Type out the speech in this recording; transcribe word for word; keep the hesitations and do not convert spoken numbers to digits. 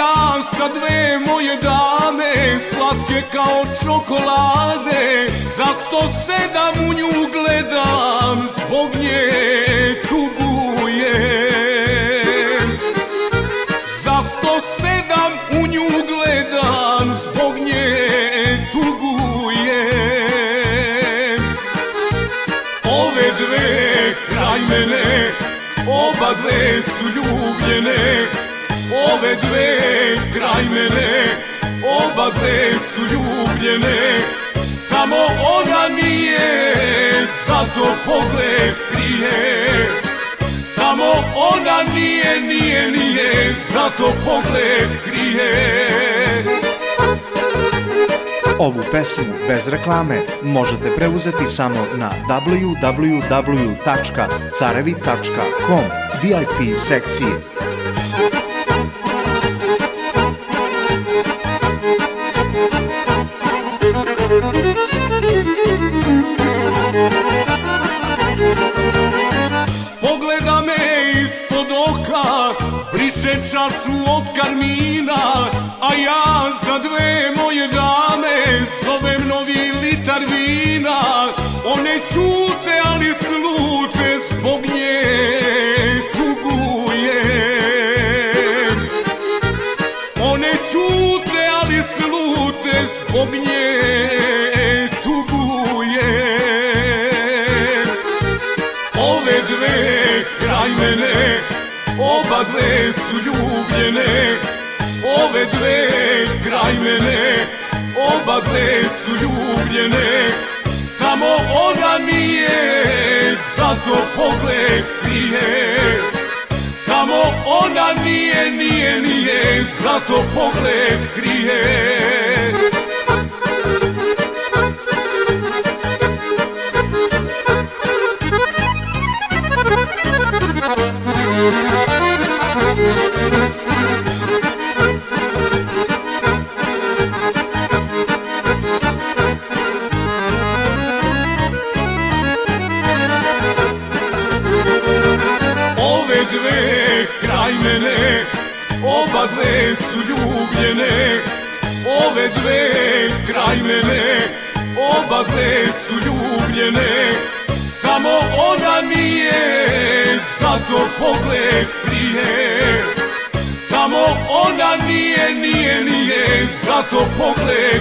ja sa dve moje dame, slatke kao čokolade, za sto sedam u nju gledam, zbog nje tugujem. Za sto sedam u nju gledam, zbog nje tugujem. Ove dve kraj mene, oba dve su ljubljene. Ove dve kraj mene, oba dve su ljubljene. Samo ona nije, zato pogled krije. Samo ona nije, nije, nije, zato pogled krije. Ovu pesmu bez reklame možete preuzeti samo na w w w tačka carevi tačka com V I P sekciji. Pogleda me ispod oka, briše čašu od karmina, a ja za dve moje dame zovem novi litar vina. One ćute, ali slute, zbog nje tugujem. One ćute, ali slute, zbog nje tugujem. Ove dve kraj mene, oba dve su ljubljene. Ove dve kraj mene, oba dve su ljubljene. Samo ona nije, zato pogled krije. Samo ona nije, nije, nije, zato pogled krije. Ove dve kraj mene, oba dve su ljubljene. Ove dve kraj mene, oba dve su ljubljene. Samo ona nije, zato pogled krije. Samo ona nije, nije, nije, zato pogled